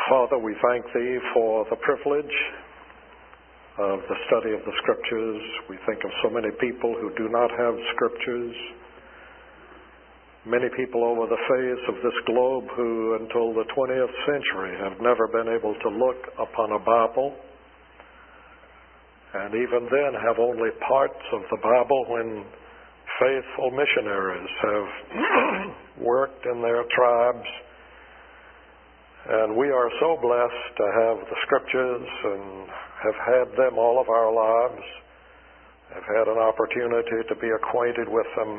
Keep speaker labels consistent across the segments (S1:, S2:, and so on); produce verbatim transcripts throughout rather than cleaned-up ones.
S1: Father, we thank Thee for the privilege of the study of the Scriptures. We think of so many people who do not have Scriptures. Many people over the face of this globe who, until the twentieth century, have never been able to look upon a Bible, and even then have only parts of the Bible when faithful missionaries have worked in their tribes. And we are so blessed to have the Scriptures and have had them all of our lives, have had an opportunity to be acquainted with them.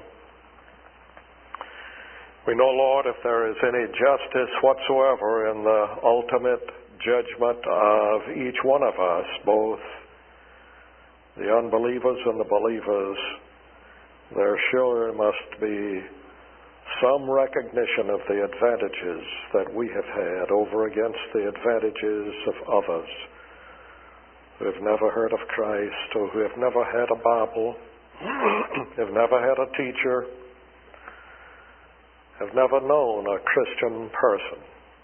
S1: We know, Lord, if there is any justice whatsoever in the ultimate judgment of each one of us, both the unbelievers and the believers, there sure must be some recognition of the advantages that we have had over against the advantages of others who have never heard of Christ or who have never had a Bible, have never had a teacher, have never known a Christian person.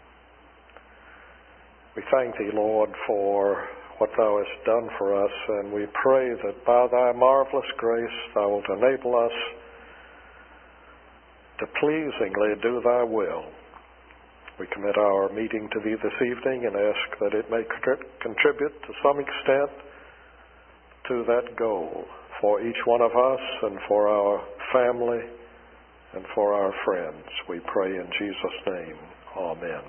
S1: We thank Thee, Lord, for what Thou hast done for us, and we pray that by Thy marvelous grace Thou wilt enable us to pleasingly do Thy will. We commit our meeting to Thee this evening and ask that it may contribute to some extent to that goal for each one of us and for our family and for our friends. We pray in Jesus' name. Amen.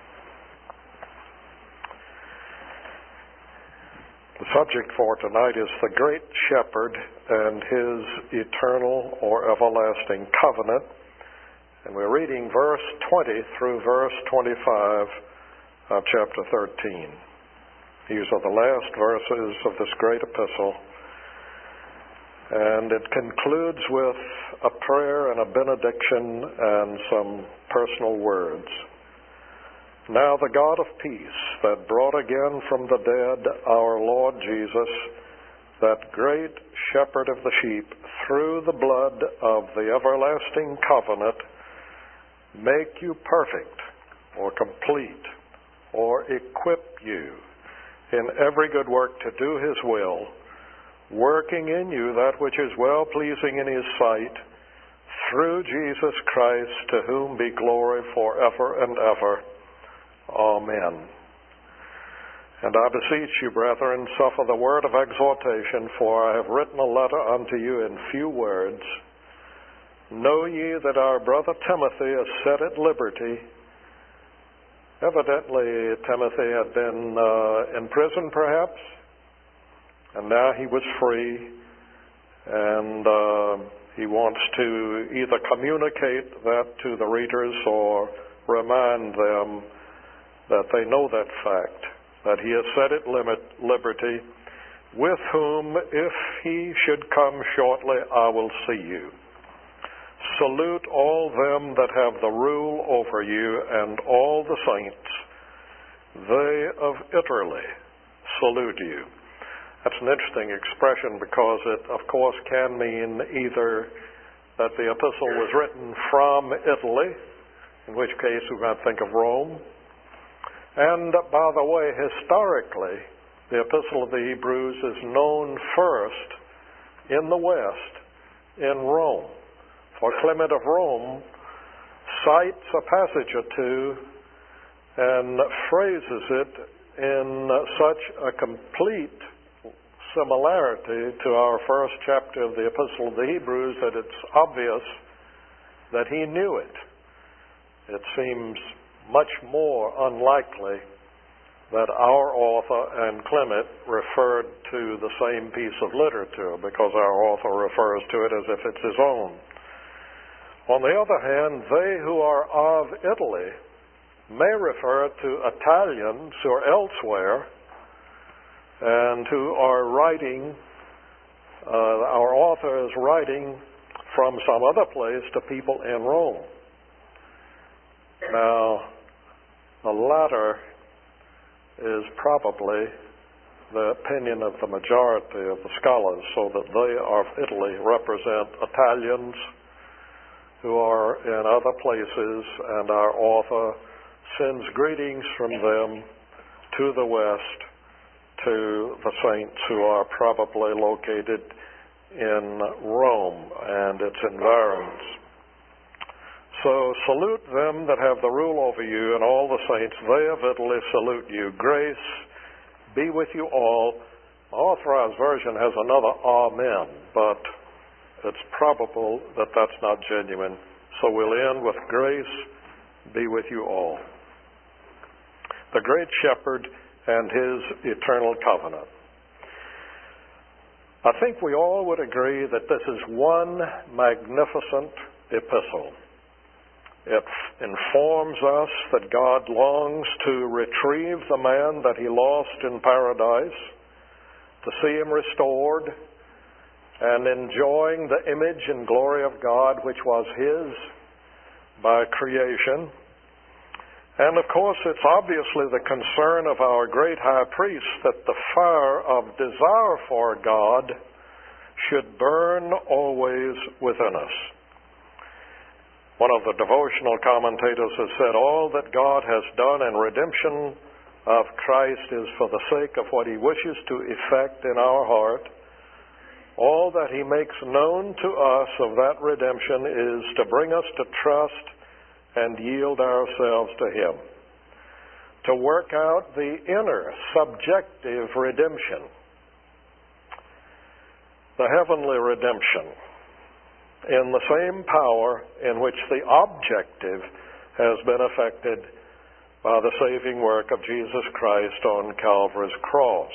S1: The subject for tonight is the Great Shepherd and His eternal or everlasting covenant. And we're reading verse twenty through verse twenty-five of chapter thirteen. These are the last verses of this great epistle. And it concludes with a prayer and a benediction and some personal words. Now the God of peace, that brought again from the dead our Lord Jesus, that great shepherd of the sheep, through the blood of the everlasting covenant, make you perfect or complete or equip you in every good work to do His will, working in you that which is well-pleasing in His sight, through Jesus Christ, to whom be glory forever and ever. Amen. And I beseech you, brethren, suffer the word of exhortation, for I have written a letter unto you in few words. Know ye that our brother Timothy is set at liberty. Evidently, Timothy had been uh, in prison, perhaps, and now he was free, and uh, he wants to either communicate that to the readers or remind them that they know that fact, that he is set at limit, liberty, with whom, if he should come shortly, I will see you. Salute all them that have the rule over you, and all the saints. They of Italy salute you. That's an interesting expression because it, of course, can mean either that the epistle was written from Italy, in which case we might think of Rome. And, by the way, historically, the Epistle of the Hebrews is known first in the West, in Rome. For Clement of Rome cites a passage or two and phrases it in such a complete similarity to our first chapter of the Epistle of the Hebrews that it's obvious that he knew it. It seems much more unlikely that our author and Clement referred to the same piece of literature, because our author refers to it as if it's his own. On the other hand, they who are of Italy may refer to Italians who are elsewhere and who are writing, uh, our author is writing from some other place to people in Rome. Now, the latter is probably the opinion of the majority of the scholars, so that they of Italy represent Italians who are in other places, and our author sends greetings from them to the west to the saints who are probably located in Rome and its environs. So salute them that have the rule over you, and all the saints, they of Italy salute you. Grace be with you all. The Authorized Version has another amen, but it's probable that that's not genuine. So we'll end with grace be with you all. The Great Shepherd and His eternal covenant. I think we all would agree that this is one magnificent epistle. It informs us that God longs to retrieve the man that He lost in paradise, to see him restored and enjoying the image and glory of God which was His by creation. And of course, it's obviously the concern of our great high priest that the fire of desire for God should burn always within us. One of the devotional commentators has said, all that God has done in redemption of Christ is for the sake of what He wishes to effect in our heart. All that He makes known to us of that redemption is to bring us to trust and yield ourselves to Him, to work out the inner subjective redemption, the heavenly redemption, in the same power in which the objective has been effected by the saving work of Jesus Christ on Calvary's cross.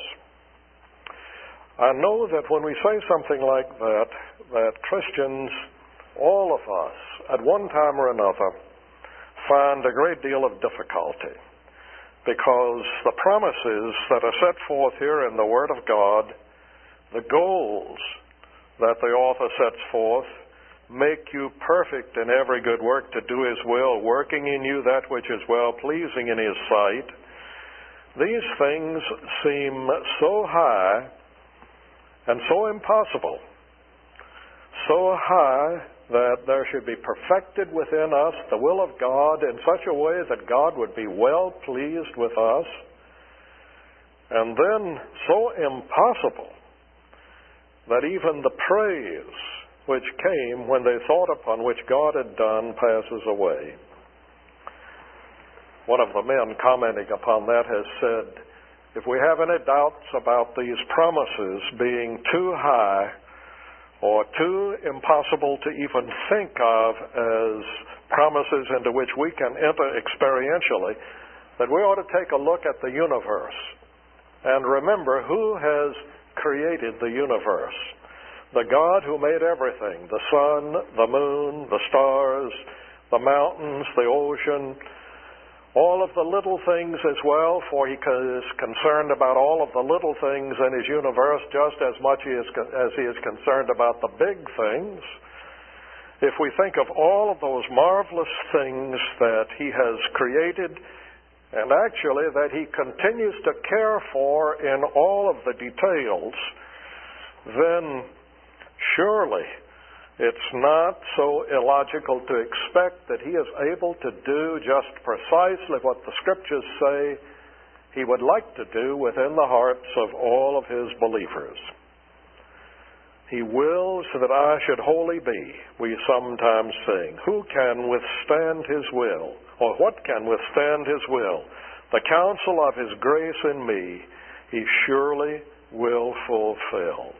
S1: I know that when we say something like that, that Christians, all of us, at one time or another, find a great deal of difficulty, because the promises that are set forth here in the Word of God, the goals that the author sets forth, make you perfect in every good work to do His will, working in you that which is well-pleasing in His sight. These things seem so high and so impossible, so high that there should be perfected within us the will of God in such a way that God would be well pleased with us, and then so impossible that even the praise which came when they thought upon which God had done passes away. One of the men commenting upon that has said, if we have any doubts about these promises being too high or too impossible to even think of as promises into which we can enter experientially, that we ought to take a look at the universe and remember who has created the universe. The God who made everything, the sun, the moon, the stars, the mountains, the ocean, all of the little things as well, for He is concerned about all of the little things in His universe just as much as He is concerned about the big things. If we think of all of those marvelous things that He has created, and actually that He continues to care for in all of the details, then surely it's not so illogical to expect that He is able to do just precisely what the Scriptures say He would like to do within the hearts of all of His believers. He wills that I should wholly be, we sometimes sing. Who can withstand His will? Or what can withstand His will? The counsel of His grace in me He surely will fulfill.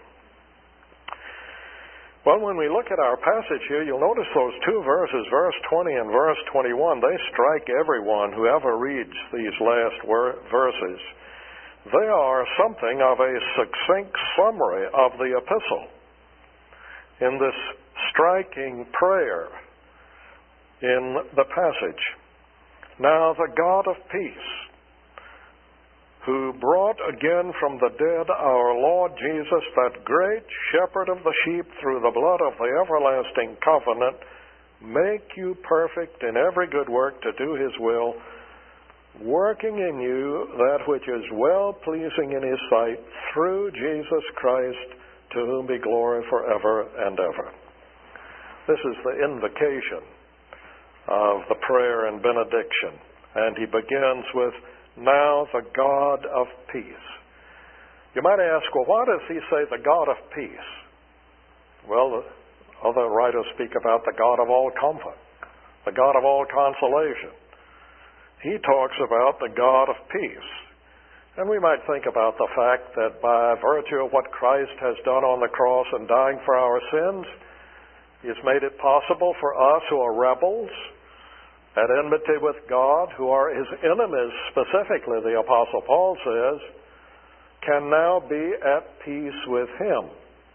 S1: Well, when we look at our passage here, you'll notice those two verses, verse twenty and verse twenty-one, they strike everyone who ever reads these last wor- verses. They are something of a succinct summary of the epistle. In this striking prayer in the passage, now the God of peace, who brought again from the dead our Lord Jesus, that great shepherd of the sheep, through the blood of the everlasting covenant, make you perfect in every good work to do His will, working in you that which is well-pleasing in His sight, through Jesus Christ, to whom be glory forever and ever. This is the invocation of the prayer and benediction. And he begins with, now the God of peace. You might ask, well, why does he say the God of peace? Well, other writers speak about the God of all comfort, the God of all consolation. He talks about the God of peace. And we might think about the fact that by virtue of what Christ has done on the cross and dying for our sins, he has made it possible for us who are rebels, at enmity with God, who are his enemies, specifically, the Apostle Paul says, can now be at peace with him.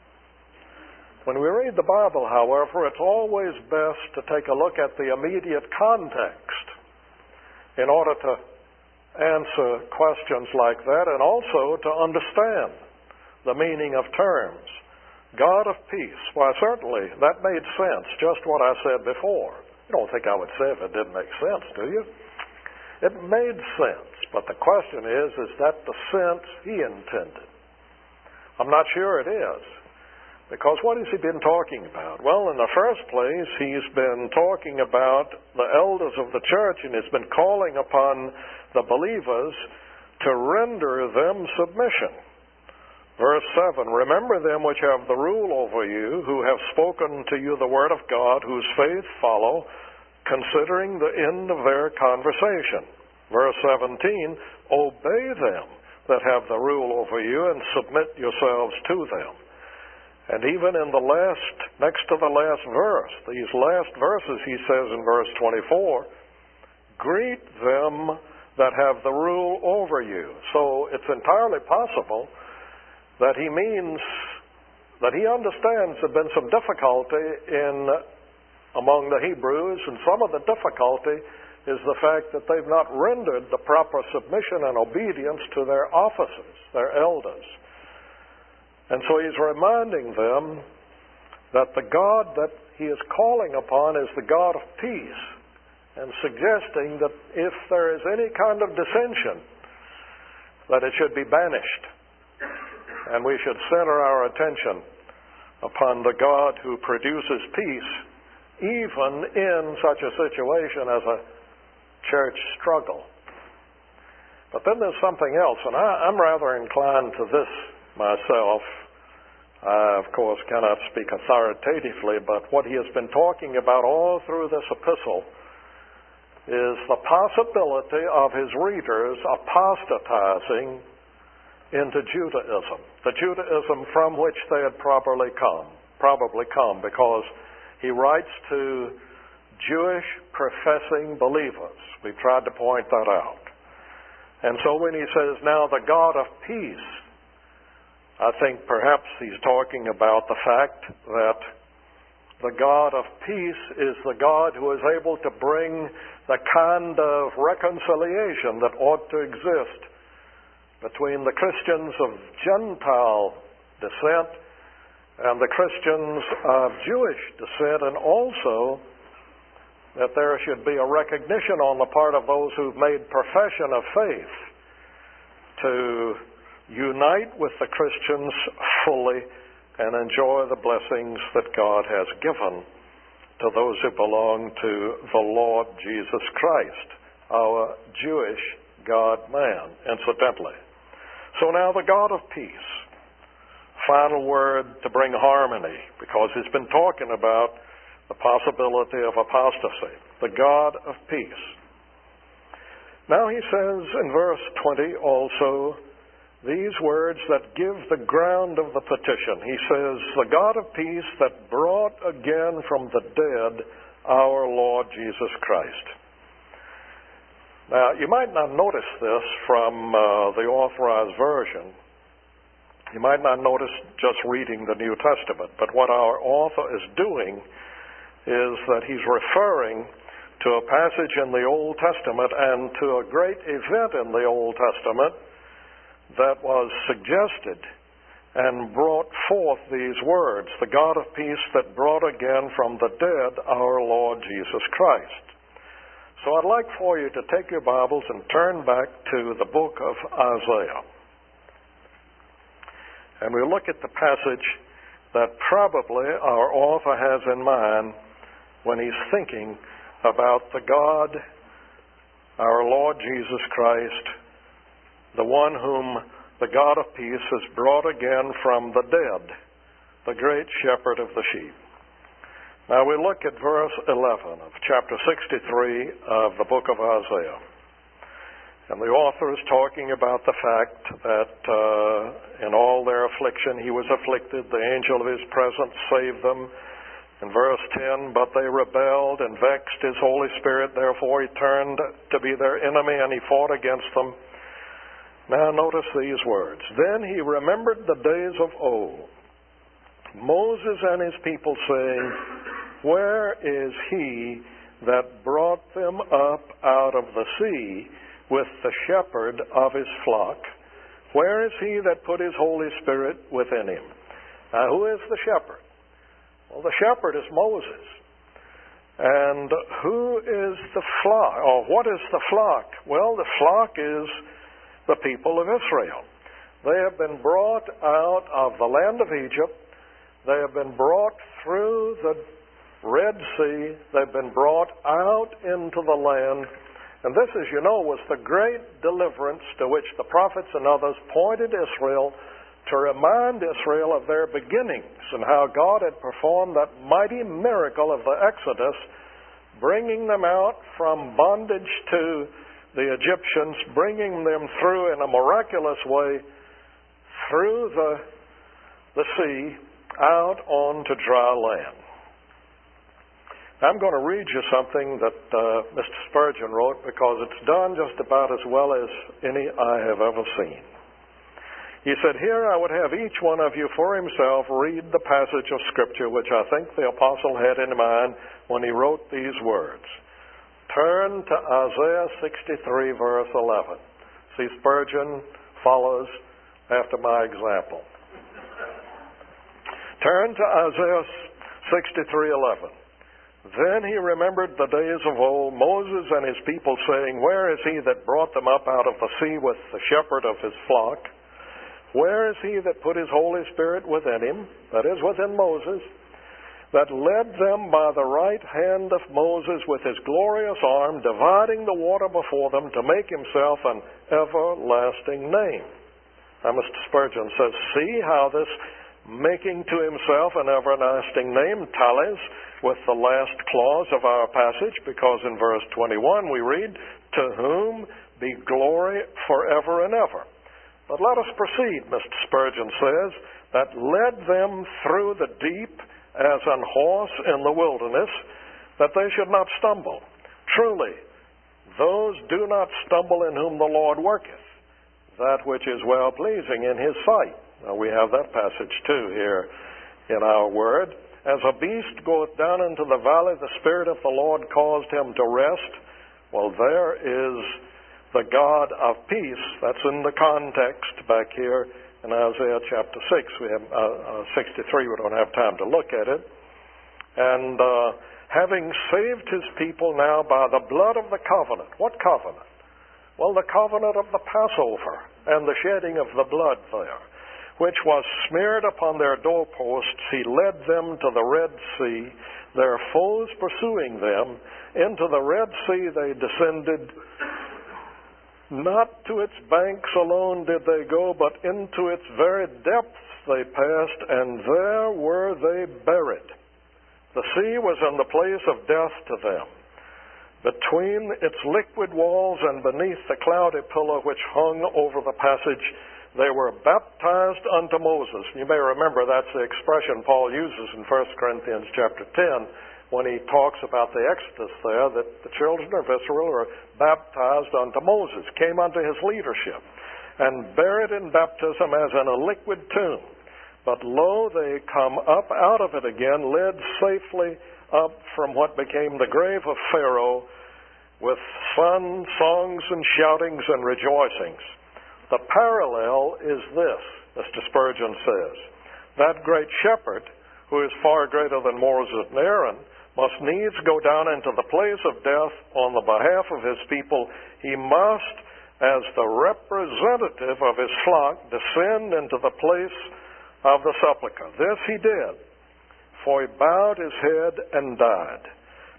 S1: When we read the Bible, however, it's always best to take a look at the immediate context in order to answer questions like that and also to understand the meaning of terms. God of peace. Why, certainly, that made sense, just what I said before. You don't think I would say if it didn't make sense, do you? It made sense, but the question is, is that the sense he intended? I'm not sure it is. Because what has he been talking about? Well, in the first place, he's been talking about the elders of the church, and he's been calling upon the believers to render them submission. Verse seven, remember them which have the rule over you, who have spoken to you the word of God, whose faith follow, considering the end of their conversation. Verse seventeen, obey them that have the rule over you, and submit yourselves to them. And even in the last, next to the last verse, these last verses, he says in verse twenty-four, greet them that have the rule over you. So it's entirely possible that he means, that he understands there have been some difficulty in among the Hebrews, and some of the difficulty is the fact that they've not rendered the proper submission and obedience to their officers, their elders. And so he's reminding them that the God that he is calling upon is the God of peace, and suggesting that if there is any kind of dissension, that it should be banished. And we should center our attention upon the God who produces peace, even in such a situation as a church struggle. But then there's something else, and I, I'm rather inclined to this myself. I, of course, cannot speak authoritatively, but what he has been talking about all through this epistle is the possibility of his readers apostatizing into Judaism, the Judaism from which they had probably come, probably come, because he writes to Jewish professing believers. We've tried to point that out. And so when he says, now the God of peace, I think perhaps he's talking about the fact that the God of peace is the God who is able to bring the kind of reconciliation that ought to exist between the Christians of Gentile descent and the Christians of Jewish descent, and also that there should be a recognition on the part of those who've made profession of faith to unite with the Christians fully and enjoy the blessings that God has given to those who belong to the Lord Jesus Christ, our Jewish God-man, incidentally. So now the God of peace, final word to bring harmony, because he's been talking about the possibility of apostasy, the God of peace. Now he says in verse twenty also these words that give the ground of the petition. He says, the God of peace that brought again from the dead our Lord Jesus Christ. Now, you might not notice this from uh, the Authorized Version. You might not notice just reading the New Testament, but what our author is doing is that he's referring to a passage in the Old Testament and to a great event in the Old Testament that was suggested and brought forth these words, the God of peace that brought again from the dead our Lord Jesus Christ. So I'd like for you to take your Bibles and turn back to the book of Isaiah. And we'll look at the passage that probably our author has in mind when he's thinking about the God our Lord Jesus Christ, the one whom the God of peace has brought again from the dead, the great shepherd of the sheep. Now we look at verse eleven of chapter sixty-three of the book of Isaiah. And the author is talking about the fact that uh, in all their affliction he was afflicted. The angel of his presence saved them. In verse ten, but they rebelled and vexed his Holy Spirit. Therefore he turned to be their enemy and he fought against them. Now notice these words. Then he remembered the days of old, Moses and his people, saying, where is he that brought them up out of the sea with the shepherd of his flock? Where is he that put his Holy Spirit within him? Now who is the shepherd? Well, the shepherd is Moses. And who is the flock? Or what is the flock? Well, the flock is the people of Israel. They have been brought out of the land of Egypt. They have been brought through the Red Sea. They've been brought out into the land. And this, as you know, was the great deliverance to which the prophets and others pointed Israel to remind Israel of their beginnings and how God had performed that mighty miracle of the Exodus, bringing them out from bondage to the Egyptians, bringing them through in a miraculous way through the, the sea out onto dry land. I'm going to read you something that uh, Mister Spurgeon wrote, because it's done just about as well as any I have ever seen. He said, here I would have each one of you for himself read the passage of Scripture which I think the apostle had in mind when he wrote these words. Turn to Isaiah sixty-three, verse eleven. See, Spurgeon follows after my example. Turn to Isaiah sixty-three, eleven. Then he remembered the days of old, Moses and his people, saying, where is he that brought them up out of the sea with the shepherd of his flock? Where is he that put his Holy Spirit within him, that is, within Moses, that led them by the right hand of Moses with his glorious arm, dividing the water before them to make himself an everlasting name? Now, Mister Spurgeon says, see how this making to himself an everlasting name tallies with the last clause of our passage, because in verse twenty-one we read, to whom be glory forever and ever. But let us proceed, Mister Spurgeon says, that led them through the deep as an horse in the wilderness, that they should not stumble. Truly, those do not stumble in whom the Lord worketh, that which is well-pleasing in his sight. Now, we have that passage too here in our word. As a beast goeth down into the valley, the Spirit of the Lord caused him to rest. Well, there is the God of peace. That's in the context back here in Isaiah chapter six. We have uh, uh, sixty-three. We don't have time to look at it. And uh, having saved his people now by the blood of the covenant. What covenant? Well, the covenant of the Passover and the shedding of the blood there, which was smeared upon their doorposts. He led them to the Red Sea, their foes pursuing them. Into the Red Sea they descended. Not to its banks alone did they go, but into its very depths they passed, and there were they buried. The sea was in the place of death to them. Between its liquid walls and beneath the cloudy pillar which hung over the passage, they were baptized unto Moses. You may remember that's the expression Paul uses in First Corinthians chapter ten when he talks about the Exodus there, that the children of Israel were baptized unto Moses, came unto his leadership, and buried in baptism as in a liquid tomb. But lo, they come up out of it again, led safely up from what became the grave of Pharaoh, with fun, songs, and shoutings and rejoicings. The parallel is this, Mister Spurgeon says. That great shepherd, who is far greater than Moses and Aaron, must needs go down into the place of death on the behalf of his people. He must, as the representative of his flock, descend into the place of the sepulchre. This he did, for he bowed his head and died.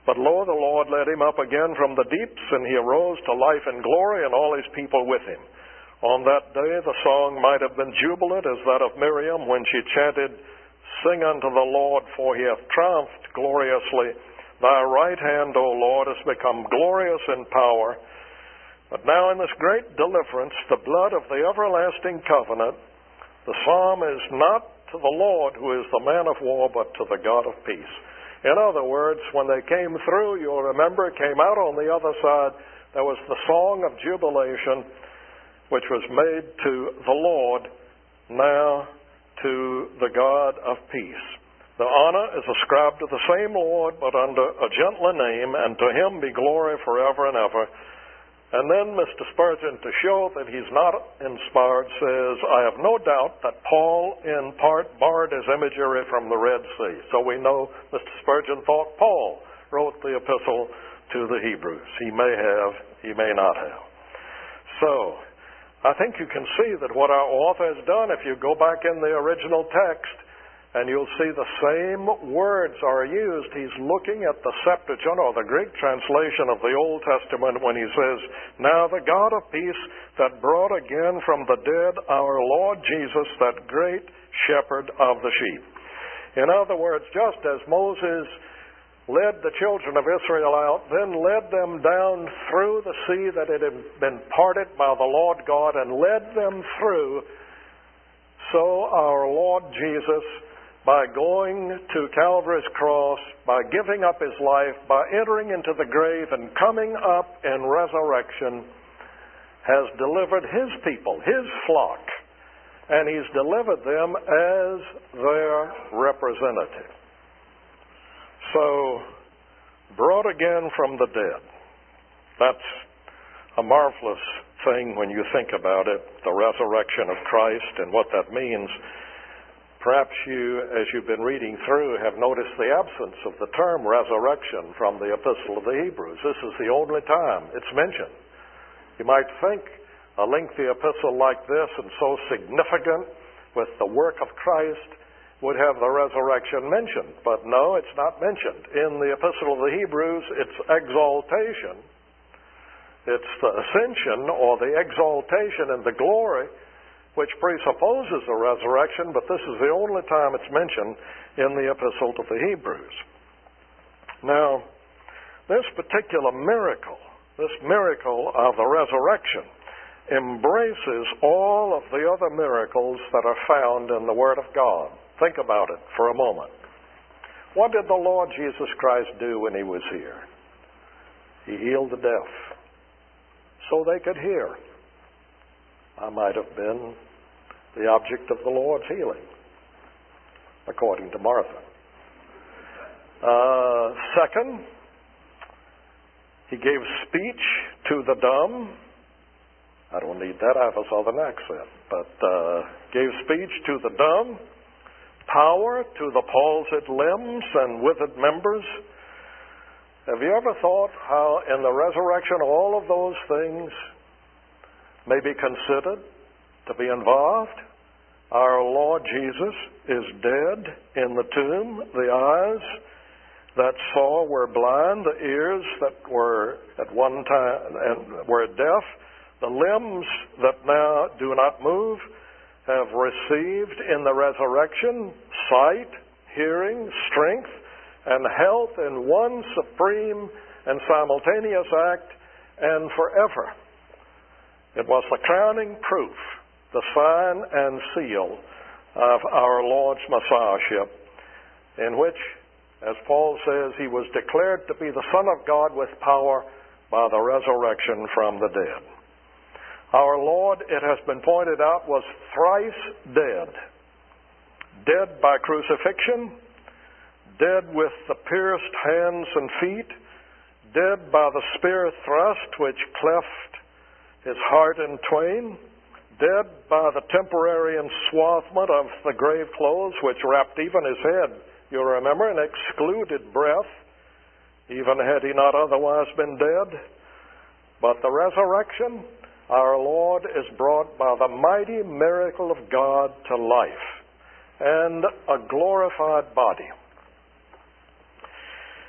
S1: But lo, the Lord led him up again from the deeps, and he arose to life and glory, and all his people with him. On that day the song might have been jubilant as that of Miriam when she chanted, Sing unto the Lord, for he hath triumphed gloriously. Thy right hand, O Lord, has become glorious in power. But now in this great deliverance, the blood of the everlasting covenant, the psalm is not to the Lord who is the man of war, but to the God of peace. In other words, when they came through, you'll remember, came out on the other side, there was the song of jubilation, which was made to the Lord, now to the God of peace. The honor is ascribed to the same Lord, but under a gentler name, and to him be glory forever and ever. And then Mister Spurgeon, to show that he's not inspired, says, I have no doubt that Paul in part borrowed his imagery from the Red Sea. So we know Mister Spurgeon thought Paul wrote the epistle to the Hebrews. He may have, he may not have. So, I think you can see that what our author has done, if you go back in the original text, and you'll see the same words are used. He's looking at the Septuagint, or the Greek translation of the Old Testament, when he says, Now the God of peace that brought again from the dead our Lord Jesus, that great shepherd of the sheep. In other words, just as Moses led the children of Israel out, then led them down through the sea that it had been parted by the Lord God, and led them through, so our Lord Jesus, by going to Calvary's cross, by giving up his life, by entering into the grave and coming up in resurrection, has delivered his people, his flock, and he's delivered them as their representative. So, brought again from the dead. That's a marvelous thing when you think about it, the resurrection of Christ and what that means. Perhaps you, as you've been reading through, have noticed the absence of the term resurrection from the Epistle of the Hebrews. This is the only time it's mentioned. You might think a lengthy epistle like this and so significant with the work of Christ would have the resurrection mentioned. But no, it's not mentioned. In the Epistle of the Hebrews, it's exaltation. It's the ascension or the exaltation and the glory which presupposes a resurrection, but this is the only time it's mentioned in the Epistle to the Hebrews. Now, this particular miracle, this miracle of the resurrection, embraces all of the other miracles that are found in the Word of God. Think about it for a moment. What did the Lord Jesus Christ do when he was here? He healed the deaf so they could hear. I might have been the object of the Lord's healing, according to Martha. Uh, second, he gave speech to the dumb. I don't need that, I have a southern accent. But uh, gave speech to the dumb, power to the palsied limbs and withered members. Have you ever thought how in the resurrection all of those things may be considered to be involved? Our Lord Jesus is dead in the tomb. The eyes that saw were blind. The ears that were at one time and were deaf. The limbs that now do not move have received in the resurrection sight, hearing, strength, and health in one supreme and simultaneous act and forever. It was the crowning proof, the sign and seal of our Lord's Messiahship, in which, as Paul says, he was declared to be the Son of God with power by the resurrection from the dead. Our Lord, it has been pointed out, was thrice dead. Dead by crucifixion, dead with the pierced hands and feet, dead by the spear thrust which cleft his heart in twain, dead by the temporary enswathment of the grave clothes which wrapped even his head, you remember, and excluded breath, even had he not otherwise been dead. But the resurrection, our Lord is brought by the mighty miracle of God to life and a glorified body.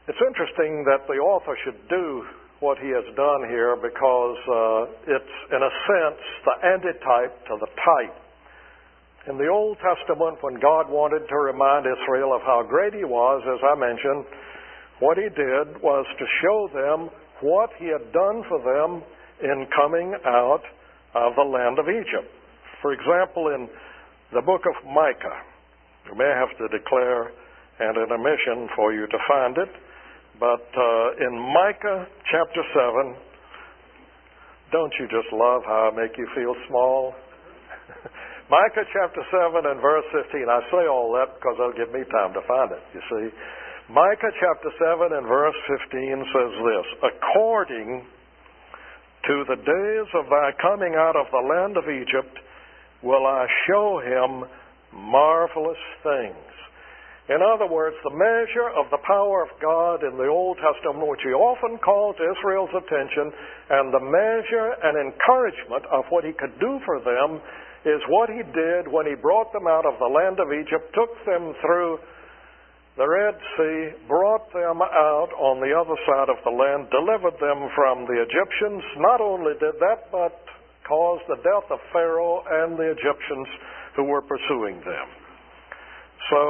S1: It's interesting that the author should do what he has done here because uh, it's, in a sense, the antitype to the type. In the Old Testament, when God wanted to remind Israel of how great he was, as I mentioned, what he did was to show them what he had done for them in coming out of the land of Egypt. For example, in the book of Micah, you may have to declare an intermission for you to find it, but uh, in Micah chapter seven, don't you just love how I make you feel small? Micah chapter seven and verse fifteen. I say all that because it'll give me time to find it, you see. Micah chapter seven and verse fifteen says this, according to the days of thy coming out of the land of Egypt will I show him marvelous things. In other words, the measure of the power of God in the Old Testament, which he often called to Israel's attention, and the measure and encouragement of what he could do for them is what he did when he brought them out of the land of Egypt, took them through the Red Sea, brought them out on the other side of the land, delivered them from the Egyptians. Not only did that, but caused the death of Pharaoh and the Egyptians who were pursuing them. So,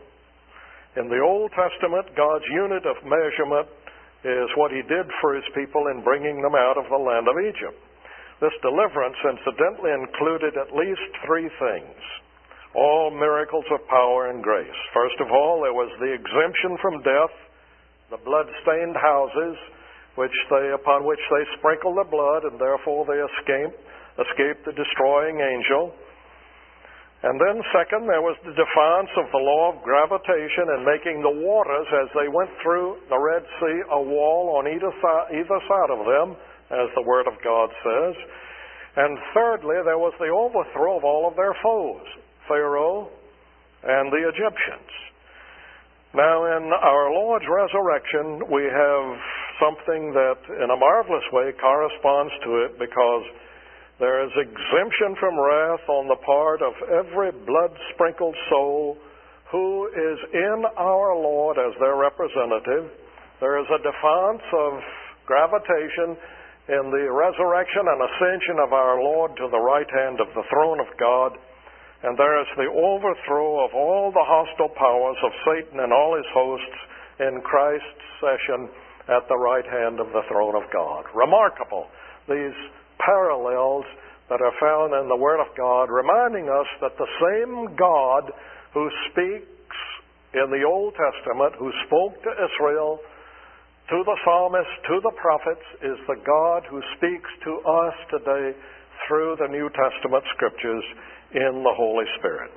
S1: in the Old Testament, God's unit of measurement is what he did for his people in bringing them out of the land of Egypt. This deliverance, incidentally, included at least three things, all miracles of power and grace. First of all, there was the exemption from death, the blood-stained houses, which they, upon which they sprinkled the blood, and therefore they escaped, escaped the destroying angel. And then second, there was the defiance of the law of gravitation and making the waters, as they went through the Red Sea, a wall on either side, either side of them, as the Word of God says. And thirdly, there was the overthrow of all of their foes, Pharaoh and the Egyptians. Now, in our Lord's resurrection, we have something that, in a marvelous way, corresponds to it, because there is exemption from wrath on the part of every blood-sprinkled soul who is in our Lord as their representative. There is a defiance of gravitation in the resurrection and ascension of our Lord to the right hand of the throne of God. And there is the overthrow of all the hostile powers of Satan and all his hosts in Christ's session at the right hand of the throne of God. Remarkable, these parallels that are found in the Word of God, reminding us that the same God who speaks in the Old Testament, who spoke to Israel, to the psalmists, to the prophets, is the God who speaks to us today through the New Testament Scriptures in the Holy Spirit.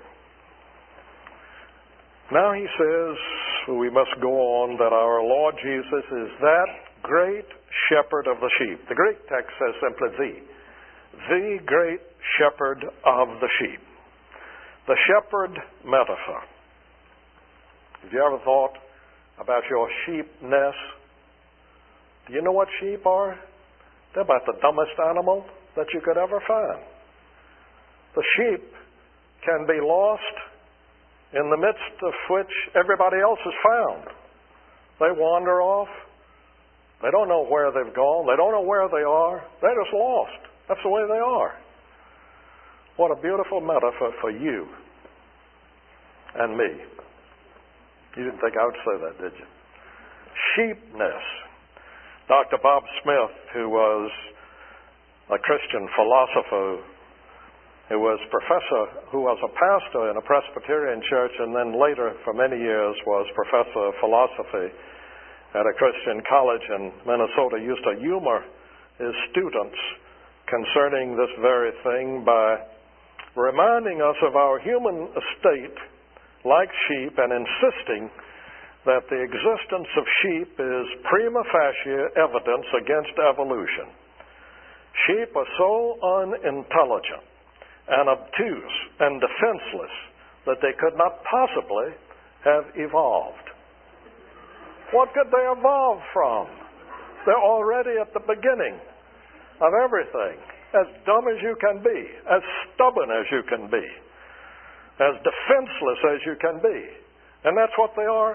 S1: Now he says, we must go on, that our Lord Jesus is that great shepherd of the sheep. The Greek text says simply the. The great shepherd of the sheep. The shepherd metaphor. Have you ever thought about your sheepness? Do you know what sheep are? They're about the dumbest animal that you could ever find. The sheep can be lost in the midst of which everybody else is found. They wander off. They don't know where they've gone. They don't know where they are. They're just lost. That's the way they are. What a beautiful metaphor for you and me. You didn't think I would say that, did you? Sheepness. Doctor Bob Smith, who was a Christian philosopher, who was professor, who was a pastor in a Presbyterian church, and then later, for many years, was professor of philosophy at a Christian college in Minnesota, used to humor his students concerning this very thing by reminding us of our human estate like sheep and insisting that the existence of sheep is prima facie evidence against evolution. Sheep are so unintelligent and obtuse and defenseless that they could not possibly have evolved. What could they evolve from? They're already at the beginning of everything, as dumb as you can be, as stubborn as you can be, as defenseless as you can be. And that's what they are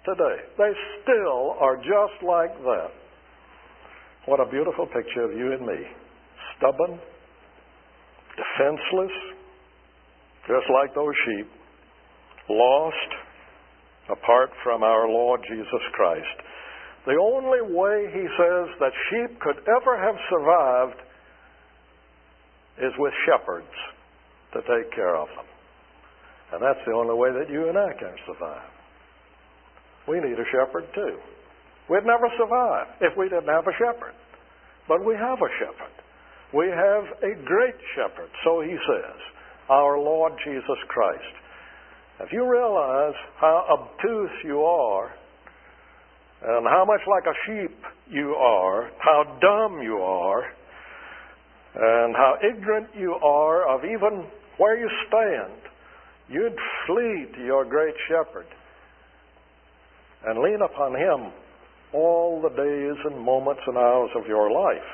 S1: today. They still are just like that. What a beautiful picture of you and me. Stubborn, defenseless, just like those sheep, lost apart from our Lord Jesus Christ. The only way, he says, that sheep could ever have survived is with shepherds to take care of them. And that's the only way that you and I can survive. We need a shepherd too. We'd never survive if we didn't have a shepherd. But we have a shepherd. We have a great shepherd, so he says, our Lord Jesus Christ. If you realize how obtuse you are, and how much like a sheep you are, how dumb you are, and how ignorant you are of even where you stand, you'd flee to your great shepherd and lean upon him all the days and moments and hours of your life.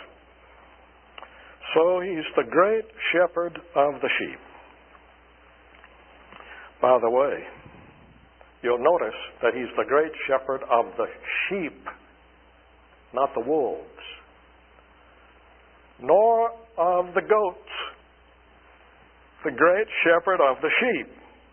S1: So he's the great shepherd of the sheep. By the way, you'll notice that he's the great shepherd of the sheep, not the wolves, nor of the goats. The great shepherd of the sheep.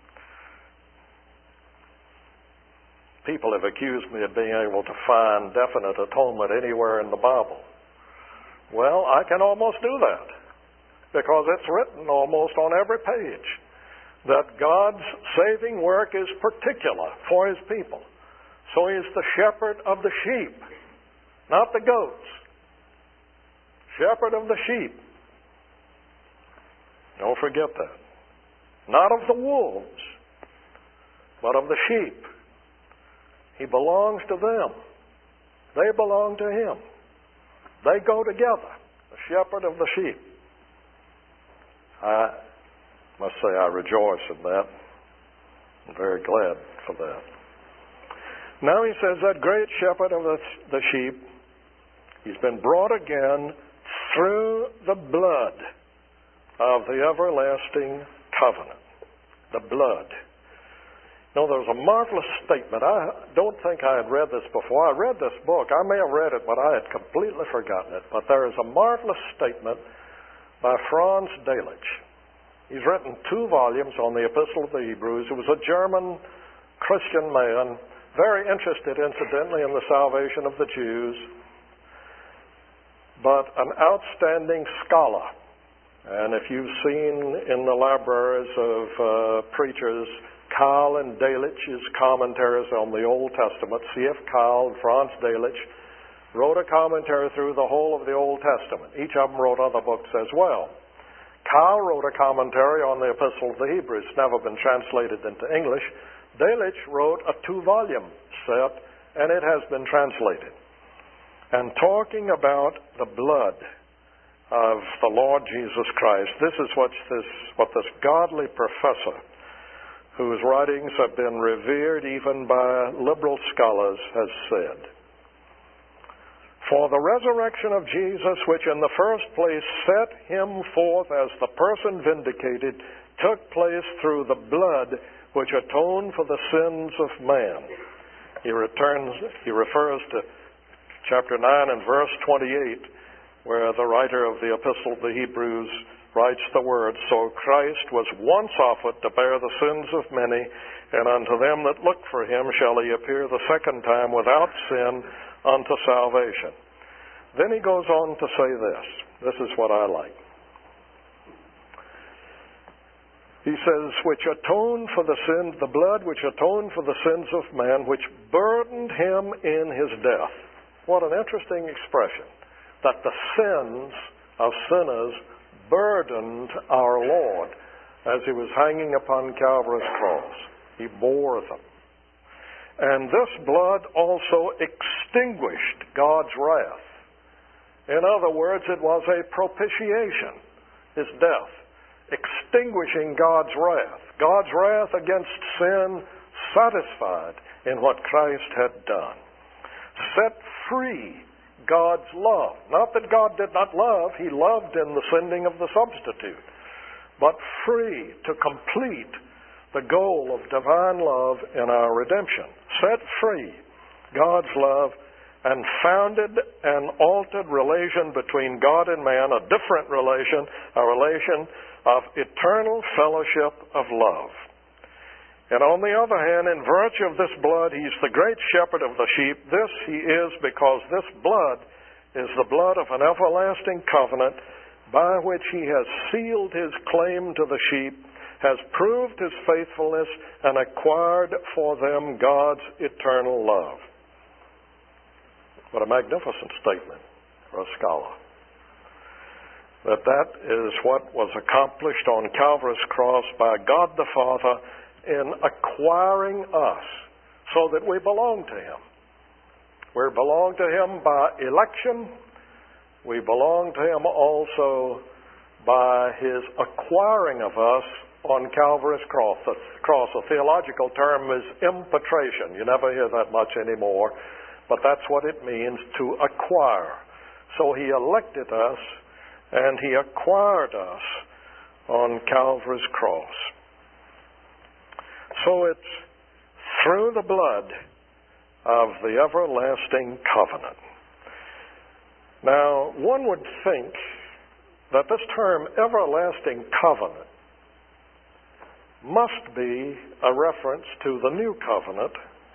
S1: People have accused me of being able to find definite atonement anywhere in the Bible. Well, I can almost do that, because it's written almost on every page that God's saving work is particular for his people. So he's the shepherd of the sheep, not the goats. Shepherd of the sheep. Don't forget that. Not of the wolves, but of the sheep. He belongs to them. They belong to him. They go together. The shepherd of the sheep. I must say I rejoice in that. I'm very glad for that. Now he says that great shepherd of the, the sheep, he's been brought again through the blood of the everlasting covenant. The blood. You know, there was a marvelous statement. I don't think I had read this before. I read this book. I may have read it, but I had completely forgotten it. But there is a marvelous statement by Franz Delitzsch. He's written two volumes on the Epistle of the Hebrews. He was a German Christian man, very interested, incidentally, in the salvation of the Jews, but an outstanding scholar. And if you've seen in the libraries of uh, preachers Keil and Delitzsch's commentaries on the Old Testament, C F Keil and Franz Delitzsch wrote a commentary through the whole of the Old Testament. Each of them wrote other books as well. Keil wrote a commentary on the Epistle of the Hebrews. It's never been translated into English. Delitzsch wrote a two-volume set, and it has been translated. And talking about the blood of the Lord Jesus Christ, this is what this, what this godly professor, whose writings have been revered even by liberal scholars, has said. For the resurrection of Jesus, which in the first place set him forth as the person vindicated, took place through the blood which atoned for the sins of man. He returns, he refers to chapter nine and verse twenty-eight, where the writer of the Epistle of the Hebrews writes the words, So Christ was once offered to bear the sins of many, and unto them that look for him shall he appear the second time without sin unto salvation. Then he goes on to say this. This is what I like. He says, which atoned for the sin, the blood which atoned for the sins of man, which burdened him in his death. What an interesting expression. That the sins of sinners burdened our Lord as he was hanging upon Calvary's cross. He bore them. And this blood also extinguished God's wrath. In other words, it was a propitiation, his death, extinguishing God's wrath. God's wrath against sin satisfied in what Christ had done. Set free God's love. Not that God did not love, he loved in the sending of the substitute, but free to complete the goal of divine love in our redemption. set free God's love and founded an altered relation between God and man, a different relation, a relation of eternal fellowship of love. And on the other hand, in virtue of this blood, he's the great shepherd of the sheep. This he is because this blood is the blood of an everlasting covenant by which he has sealed his claim to the sheep, has proved his faithfulness, and acquired for them God's eternal love. What a magnificent statement for a scholar. That that is what was accomplished on Calvary's cross by God the Father in acquiring us so that we belong to him. We belong to him by election. We belong to him also by his acquiring of us on Calvary's cross. The cross, a theological term, is impetration. You never hear that much anymore, but that's what it means to acquire. So he elected us and he acquired us on Calvary's cross. So it's through the blood of the everlasting covenant. Now, one would think that this term, everlasting covenant, must be a reference to the new covenant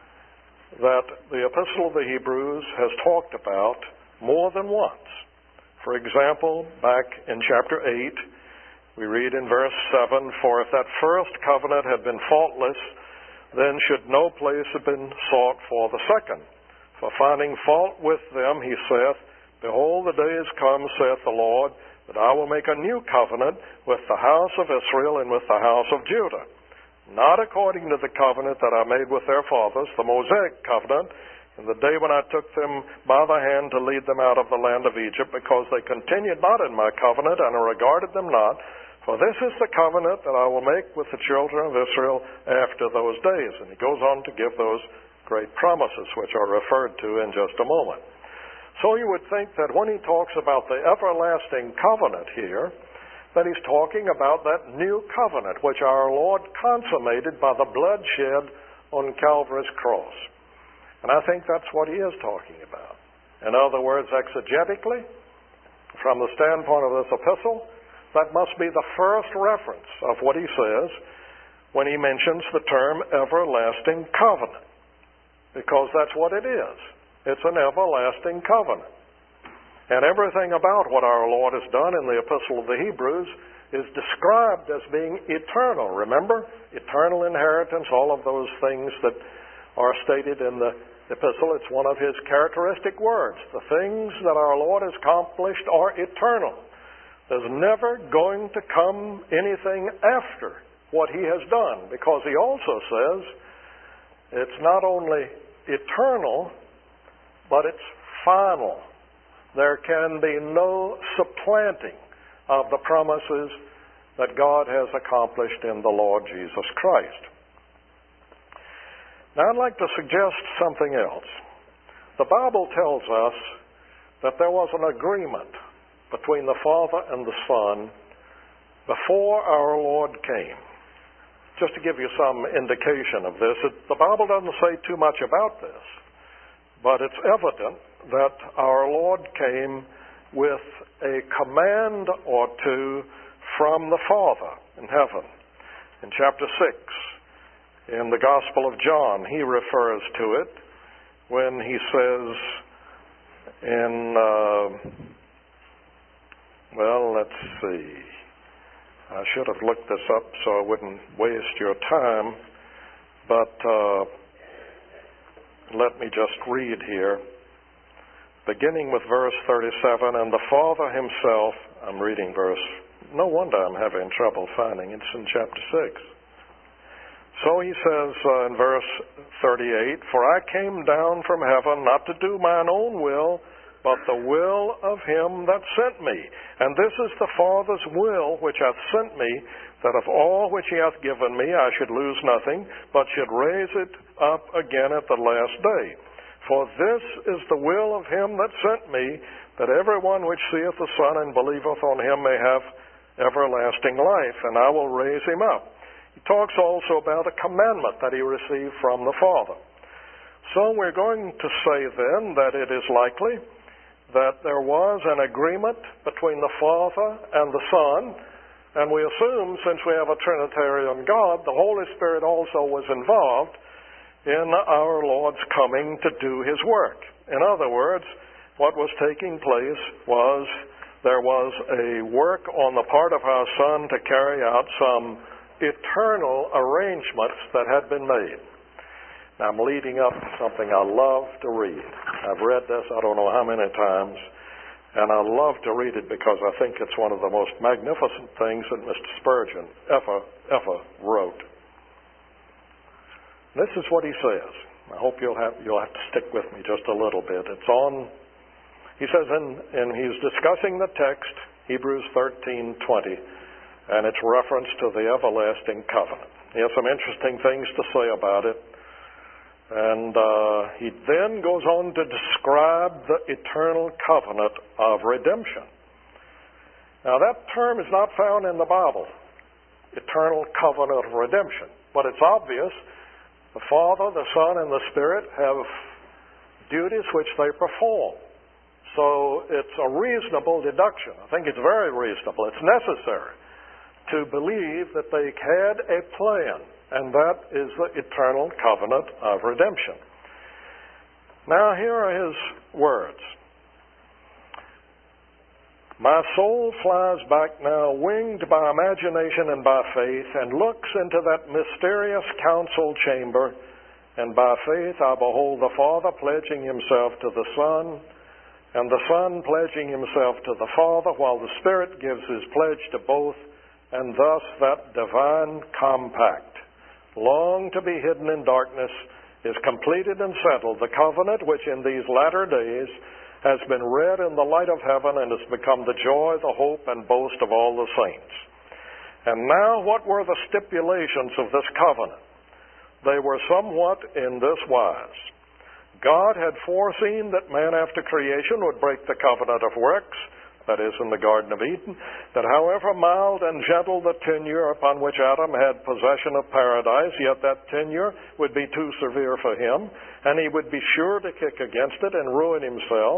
S1: that the Epistle of the Hebrews has talked about more than once. For example, back in chapter eight, we read in verse seven, "For if that first covenant had been faultless, then should no place have been sought for the second. For finding fault with them, he saith, Behold, the days come, saith the Lord, that I will make a new covenant with the house of Israel and with the house of Judah, not according to the covenant that I made with their fathers, the Mosaic covenant, in the day when I took them by the hand to lead them out of the land of Egypt, because they continued not in my covenant, and I regarded them not. For this is the covenant that I will make with the children of Israel after those days." And he goes on to give those great promises, which are referred to in just a moment. So you would think that when he talks about the everlasting covenant here, that he's talking about that new covenant which our Lord consummated by the blood shed on Calvary's cross. And I think that's what he is talking about. In other words, exegetically, from the standpoint of this epistle, that must be the first reference of what he says when he mentions the term everlasting covenant, because that's what it is. It's an everlasting covenant. And everything about what our Lord has done in the Epistle of the Hebrews is described as being eternal. Remember? Eternal inheritance, all of those things that are stated in the Epistle. It's one of his characteristic words. The things that our Lord has accomplished are eternal. There's never going to come anything after what he has done, because he also says it's not only eternal, but it's final. There can be no supplanting of the promises that God has accomplished in the Lord Jesus Christ. Now I'd like to suggest something else. The Bible tells us that there was an agreement between the Father and the Son before our Lord came. Just to give you some indication of this, it, the Bible doesn't say too much about this, but it's evident that our Lord came with a command or two from the Father in heaven. In chapter six, in the Gospel of John, he refers to it when he says in, uh, well, let's see. I should have looked this up so I wouldn't waste your time, but uh, let me just read here. Beginning with verse thirty-seven, "And the Father himself," I'm reading verse, no wonder I'm having trouble finding it. It's in chapter six. So he says uh, in verse thirty-eight, "For I came down from heaven not to do mine own will, but the will of him that sent me. And this is the Father's will which hath sent me, that of all which he hath given me I should lose nothing, but should raise it up again at the last day. For this is the will of him that sent me, that every one which seeth the Son and believeth on him may have everlasting life, and I will raise him up." He talks also about a commandment that he received from the Father. So we're going to say then that it is likely that there was an agreement between the Father and the Son, and we assume, since we have a Trinitarian God, the Holy Spirit also was involved in our Lord's coming to do His work. In other words, what was taking place was there was a work on the part of our Son to carry out some eternal arrangements that had been made. Now, I'm leading up to something I love to read. I've read this I don't know how many times, and I love to read it because I think it's one of the most magnificent things that Mister Spurgeon ever, ever wrote. This is what he says. I hope you'll have, you'll have to stick with me just a little bit. It's on, he says, in, and he's discussing the text, Hebrews thirteen twenty, and its reference to the everlasting covenant. He has some interesting things to say about it. And uh, he then goes on to describe the eternal covenant of redemption. Now, that term is not found in the Bible, eternal covenant of redemption. But it's obvious the Father, the Son, and the Spirit have duties which they perform. So it's a reasonable deduction. I think it's very reasonable. It's necessary to believe that they had a plan, and that is the eternal covenant of redemption. Now, here are his words. My soul flies back now, winged by imagination and by faith, and looks into that mysterious council chamber, and by faith I behold the Father pledging himself to the Son, and the Son pledging himself to the Father, while the Spirit gives his pledge to both, and thus that divine compact, long to be hidden in darkness, is completed and settled, the covenant which in these latter days has been read in the light of heaven and has become the joy, the hope, and boast of all the saints. And now what were the stipulations of this covenant? They were somewhat in this wise. God had foreseen that man after creation would break the covenant of works, that is, in the Garden of Eden, that however mild and gentle the tenure upon which Adam had possession of paradise, yet that tenure would be too severe for him, and he would be sure to kick against it and ruin himself.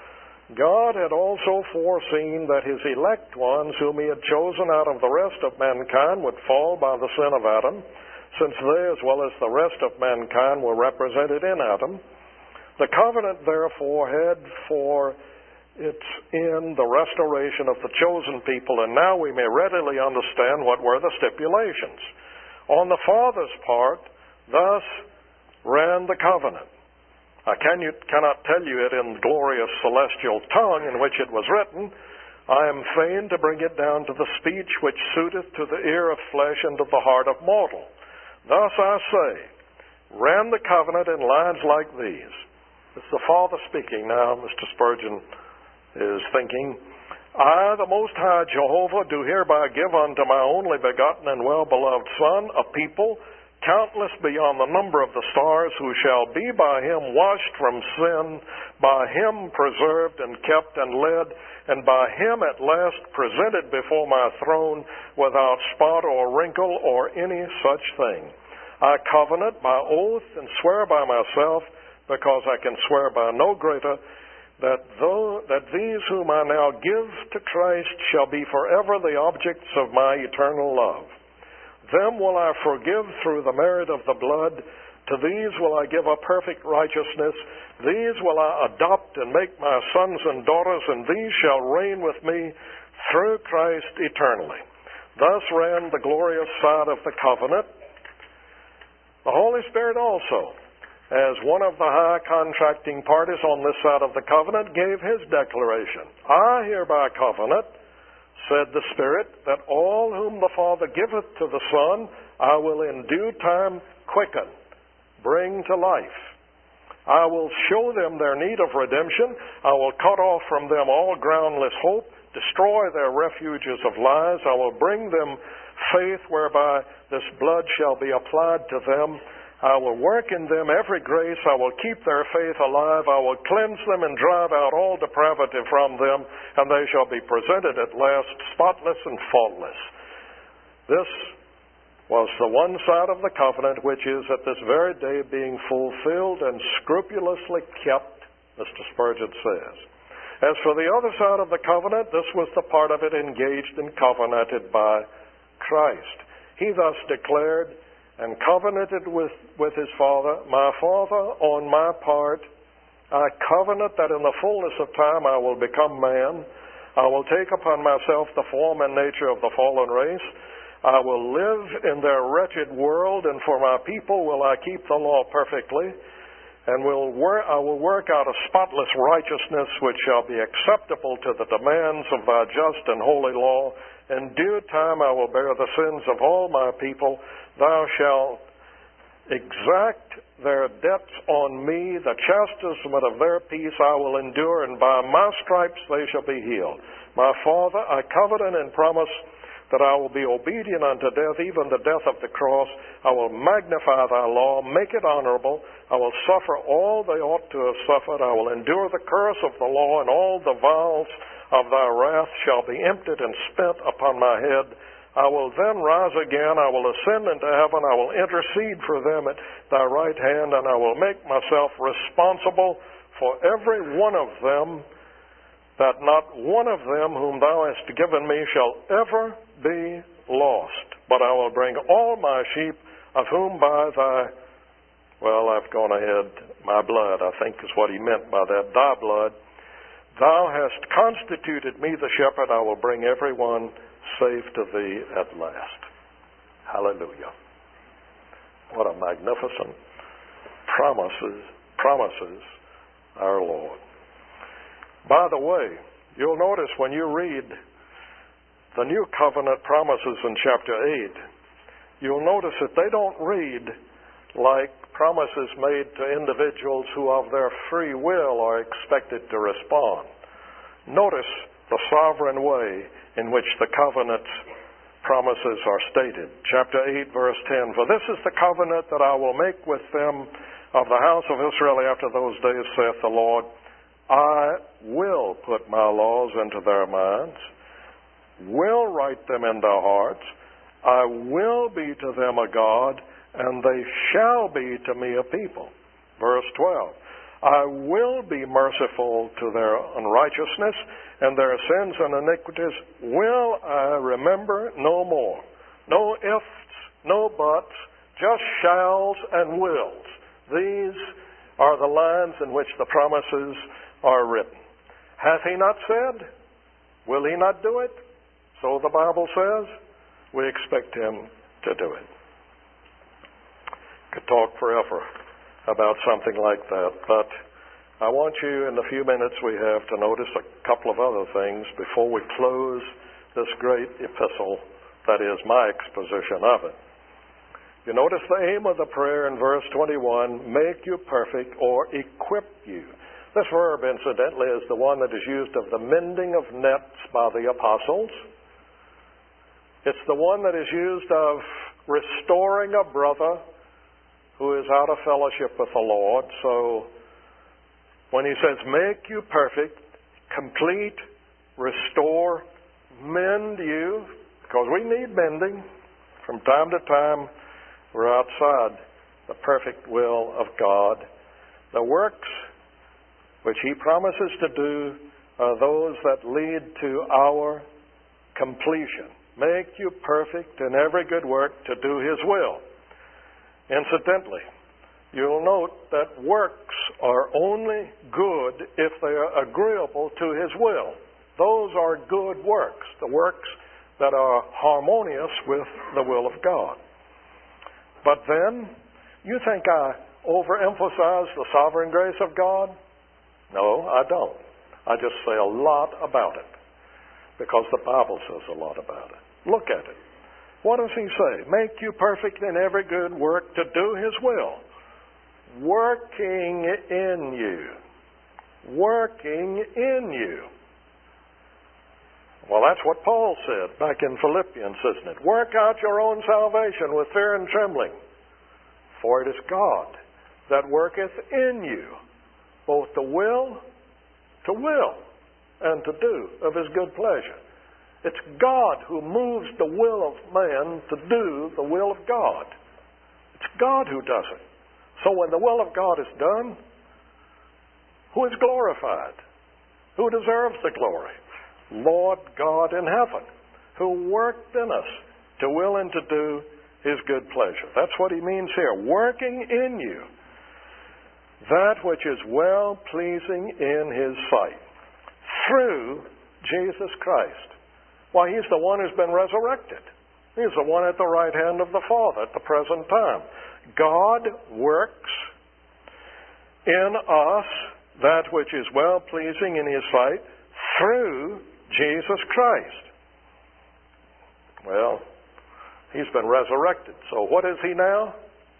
S1: God had also foreseen that his elect ones, whom he had chosen out of the rest of mankind, would fall by the sin of Adam, since they, as well as the rest of mankind, were represented in Adam. The covenant, therefore, had for its end the restoration of the chosen people, and now we may readily understand what were the stipulations. On the Father's part, thus ran the covenant. I can you, cannot tell you it in glorious celestial tongue in which it was written. I am fain to bring it down to the speech which suiteth to the ear of flesh and to the heart of mortal. Thus I say, ran the covenant in lines like these. It's the Father speaking now, Mister Spurgeon is thinking, I, the Most High Jehovah, do hereby give unto my only begotten and well-beloved Son a people, countless beyond the number of the stars, who shall be by him washed from sin, by him preserved and kept and led, and by him at last presented before my throne without spot or wrinkle or any such thing. I covenant by oath and swear by myself, because I can swear by no greater, that though that these whom I now give to Christ shall be forever the objects of my eternal love. Them will I forgive through the merit of the blood. To these will I give a perfect righteousness. These will I adopt and make my sons and daughters, and these shall reign with me through Christ eternally. Thus ran the glorious side of the covenant. The Holy Spirit also, as one of the high contracting parties on this side of the covenant, gave his declaration. I hereby covenant, said the Spirit, that all whom the Father giveth to the Son, I will in due time quicken, bring to life. I will show them their need of redemption. I will cut off from them all groundless hope, destroy their refuges of lies. I will bring them faith whereby this blood shall be applied to them. I will work in them every grace. I will keep their faith alive. I will cleanse them and drive out all depravity from them, and they shall be presented at last spotless and faultless. This was the one side of the covenant which is at this very day being fulfilled and scrupulously kept, Mister Spurgeon says. As for the other side of the covenant, this was the part of it engaged and covenanted by Christ. He thus declared and covenanted with, with his Father, "My Father, on my part, I covenant that in the fullness of time I will become man. I will take upon myself the form and nature of the fallen race. I will live in their wretched world, and for my people will I keep the law perfectly, and will wor- I will work out a spotless righteousness which shall be acceptable to the demands of thy just and holy law. In due time I will bear the sins of all my people. Thou shalt exact their debts on me. The chastisement of their peace I will endure, and by my stripes they shall be healed. My Father, I covenant and promise that I will be obedient unto death, even the death of the cross. I will magnify thy law, make it honorable. I will suffer all they ought to have suffered. I will endure the curse of the law, and all the vials of thy wrath shall be emptied and spent upon my head. I will then rise again. I will ascend into heaven. I will intercede for them at thy right hand, and I will make myself responsible for every one of them, that not one of them whom thou hast given me shall ever be lost. But I will bring all my sheep, of whom by thy, well, I've gone ahead, my blood, I think is what he meant by that, thy blood, thou hast constituted me the shepherd. I will bring every one safe to thee at last. Hallelujah. What a magnificent promises, promises our Lord. By the way, you'll notice when you read the New Covenant promises in chapter eight, you'll notice that they don't read like promises made to individuals who of their free will are expected to respond. Notice the sovereign way in which the covenant promises are stated. Chapter eight, verse ten, "For this is the covenant that I will make with them of the house of Israel after those days, saith the Lord. I will put my laws into their minds, will write them in their hearts. I will be to them a God, and they shall be to me a people." Verse twelve, "I will be merciful to their unrighteousness, and their sins and iniquities will I remember no more." No ifs, no buts, just shalls and wills. These are the lines in which the promises are written. Hath he not said? Will he not do it? So the Bible says. We expect him to do it. Could talk forever about something like that, but I want you in the few minutes we have to notice a couple of other things before we close this great epistle, that is my exposition of it. You notice the aim of the prayer in verse twenty-one, "Make you perfect," or equip you. This verb, incidentally, is the one that is used of the mending of nets by the apostles. It's the one that is used of restoring a brother who is out of fellowship with the Lord. So when he says, "Make you perfect," complete, restore, mend you, because we need mending. From time to time, we're outside the perfect will of God. The works which he promises to do are those that lead to our completion. Make you perfect in every good work to do his will. Incidentally, you'll note that works are only good if they are agreeable to his will. Those are good works, the works that are harmonious with the will of God. But then, you think I overemphasize the sovereign grace of God? No, I don't. I just say a lot about it, because the Bible says a lot about it. Look at it. What does he say? Make you perfect in every good work to do his will. Working in you. Working in you. Well, that's what Paul said back in Philippians, isn't it? Work out your own salvation with fear and trembling. For it is God that worketh in you, both to will, to will, and to do of his good pleasure. It's God who moves the will of man to do the will of God. It's God who does it. So when the will of God is done, who is glorified? Who deserves the glory? Lord God in heaven, who worked in us to will and to do His good pleasure. That's what He means here. Working in you that which is well-pleasing in His sight through Jesus Christ. Why, He's the one who's been resurrected. He's the one at the right hand of the Father at the present time. God works in us that which is well-pleasing in His sight through Jesus Christ. Well, He's been resurrected. So what is He now?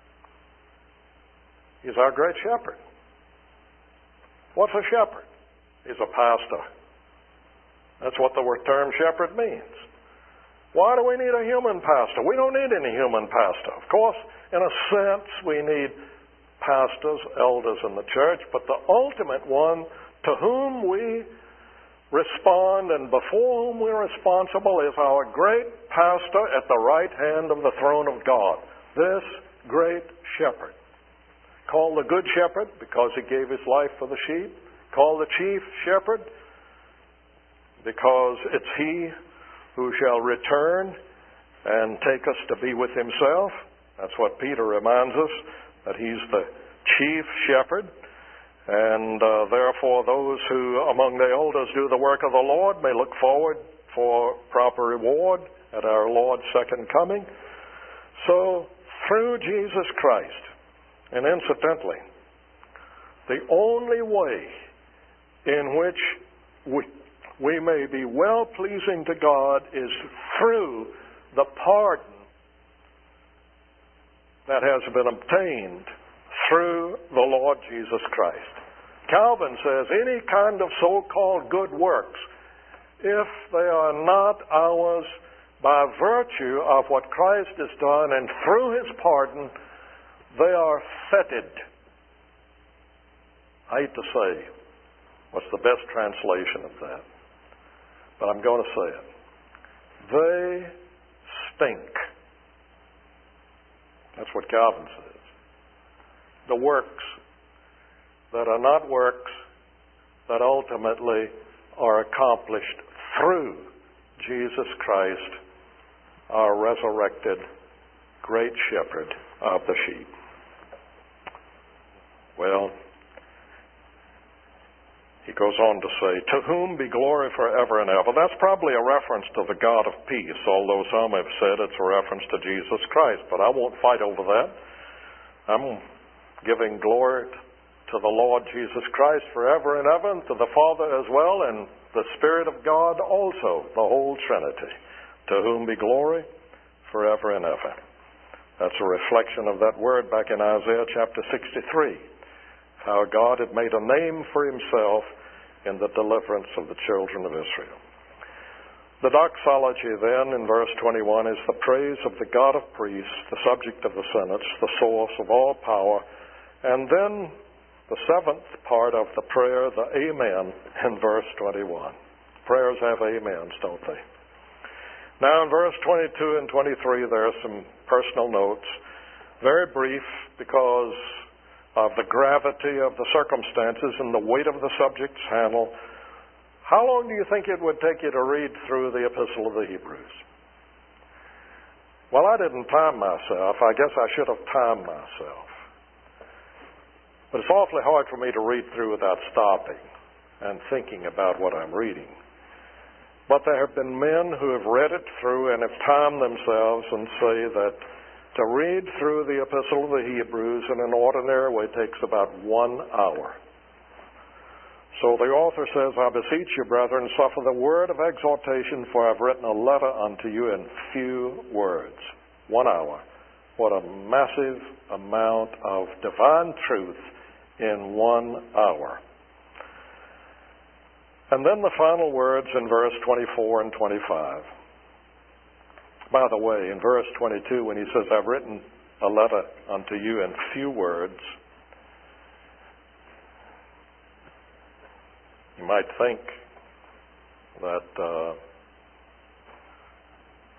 S1: He's our great shepherd. What's a shepherd? He's a pastor. That's what the term shepherd means. Why do we need a human pastor? We don't need any human pastor. Of course, in a sense, we need pastors, elders in the church, but the ultimate one to whom we respond and before whom we're responsible is our great pastor at the right hand of the throne of God. This great shepherd. Called the Good Shepherd because He gave His life for the sheep. Called the Chief Shepherd because it's He who shall return and take us to be with Himself. That's what Peter reminds us, that He's the Chief Shepherd. And uh, therefore those who among the elders do the work of the Lord may look forward for proper reward at our Lord's second coming. So, through Jesus Christ, and incidentally, the only way in which we, we may be well-pleasing to God is through the pardon that has been obtained through the Lord Jesus Christ. Calvin says any kind of so-called good works, if they are not ours by virtue of what Christ has done and through His pardon, they are fetid. I hate to say what's the best translation of that, but I'm going to say it. They stink. That's what Calvin says. The works that are not works that ultimately are accomplished through Jesus Christ, our resurrected great shepherd of the sheep. Well, he goes on to say, to whom be glory forever and ever. That's probably a reference to the God of peace, although some have said it's a reference to Jesus Christ, but I won't fight over that. I'm giving glory to the Lord Jesus Christ forever and ever, and to the Father as well, and the Spirit of God also, the whole Trinity, to whom be glory forever and ever. That's a reflection of that word back in Isaiah chapter sixty-three, how God had made a name for Himself in the deliverance of the children of Israel. The doxology then in verse twenty-one is the praise of the God of priests, the subject of the sentence, the source of all power, and then the seventh part of the prayer, the Amen, in verse twenty-one. Prayers have amens, don't they? Now in verse twenty-two and twenty-three there are some personal notes, very brief because of the gravity of the circumstances and the weight of the subject's handle. How long do you think it would take you to read through the Epistle of the Hebrews? Well, I didn't time myself. I guess I should have timed myself. But it's awfully hard for me to read through without stopping and thinking about what I'm reading. But there have been men who have read it through and have timed themselves and say that to read through the Epistle of the Hebrews in an ordinary way takes about one hour. So the author says, I beseech you, brethren, suffer the word of exhortation, for I've written a letter unto you in few words. One hour. What a massive amount of divine truth in one hour. And then the final words in verse twenty-four and twenty-five. By the way, in verse twenty-two, when he says, I've written a letter unto you in few words, you might think that uh,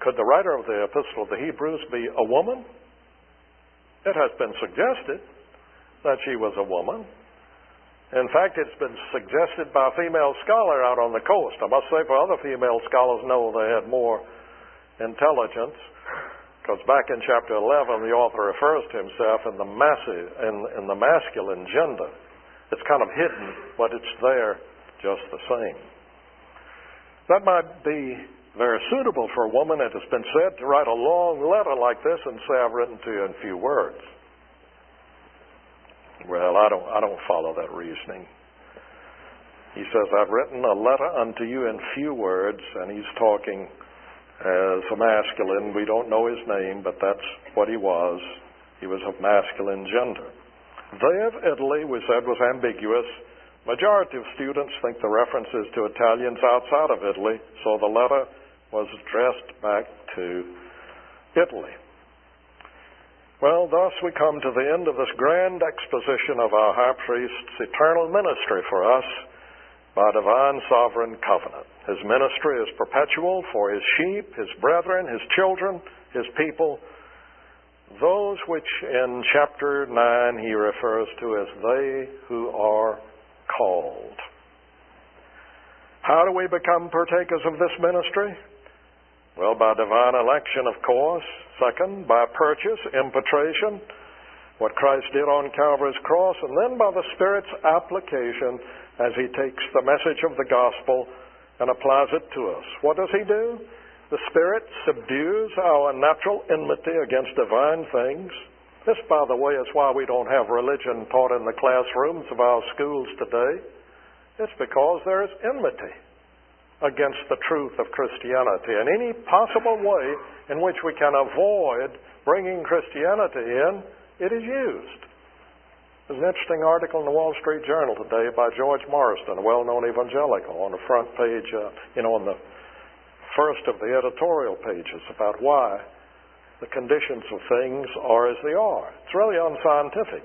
S1: Could the writer of the Epistle of the Hebrews be a woman? It has been suggested that she was a woman. In fact, it's been suggested by a female scholar out on the coast. I must say, for other female scholars know they had more intelligence, because back in chapter eleven, the author refers to himself in the massive, in, in the masculine gender. It's kind of hidden, but it's there just the same. That might be very suitable for a woman, it has been said, to write a long letter like this and say, I've written to you in few words. Well, I don't, I don't follow that reasoning. He says, I've written a letter unto you in few words, and he's talking as a masculine. We don't know his name, but that's what he was. He was of masculine gender. They of Italy, we said, was ambiguous. Majority of students think the reference is to Italians outside of Italy, so the letter was addressed back to Italy. Well, thus we come to the end of this grand exposition of our high priest's eternal ministry for us by divine sovereign covenant. His ministry is perpetual for his sheep, his brethren, his children, his people, those which in chapter nine he refers to as they who are called. How do we become partakers of this ministry? Well, by divine election, of course. Second, by purchase, impartation, what Christ did on Calvary's cross, and then by the Spirit's application as he takes the message of the gospel and applies it to us. What does he do? The Spirit subdues our natural enmity against divine things. This, by the way, is why we don't have religion taught in the classrooms of our schools today. It's because there is enmity against the truth of Christianity. And any possible way in which we can avoid bringing Christianity in, it is used. There's an interesting article in the Wall Street Journal today by George Morrison, a well-known evangelical, on the front page, uh, you know, on the first of the editorial pages about why the conditions of things are as they are. It's really unscientific.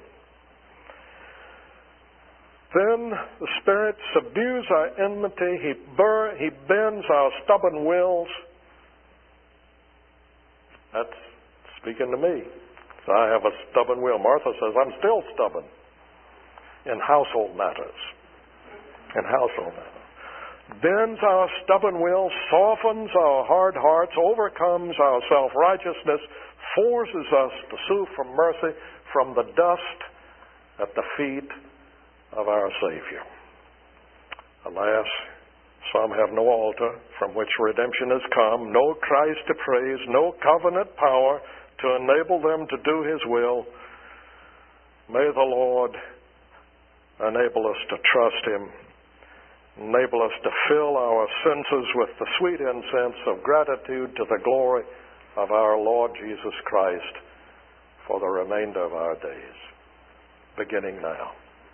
S1: Then the Spirit subdues our enmity. He, bur- he bends our stubborn wills. That's speaking to me. So I have a stubborn will. Martha says, I'm still stubborn in household matters. In household matters. Bends our stubborn will, softens our hard hearts, overcomes our self-righteousness, forces us to sue for mercy from the dust at the feet of our Savior. Alas, some have no altar from which redemption has come, no Christ to praise, no covenant power to enable them to do his will. May the Lord enable us to trust him, enable us to fill our senses with the sweet incense of gratitude to the glory of our Lord Jesus Christ for the remainder of our days, beginning now.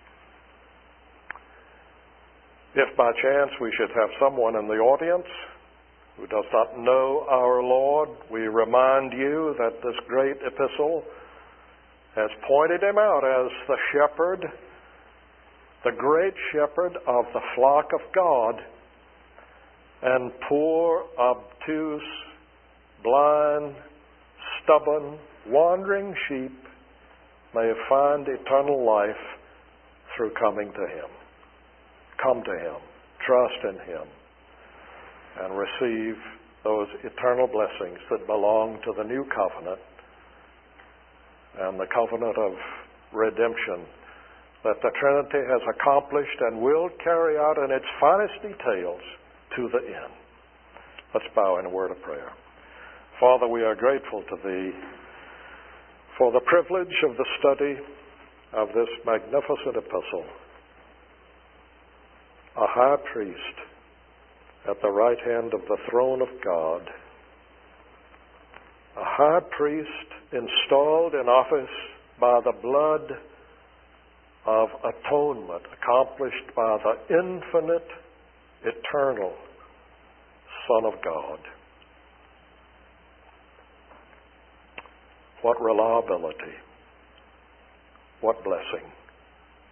S1: If by chance we should have someone in the audience who does not know our Lord, we remind you that this great epistle has pointed him out as the shepherd, the great shepherd of the flock of God, and poor, obtuse, blind, stubborn, wandering sheep may find eternal life through coming to him. Come to him, trust in him, and receive those eternal blessings that belong to the new covenant and the covenant of redemption that the Trinity has accomplished and will carry out in its finest details to the end. Let's bow in a word of prayer. Father, we are grateful to thee for the privilege of the study of this magnificent epistle. A high priest at the right hand of the throne of God. A high priest installed in office by the blood of atonement accomplished by the infinite, eternal Son of God. What reliability. What blessing.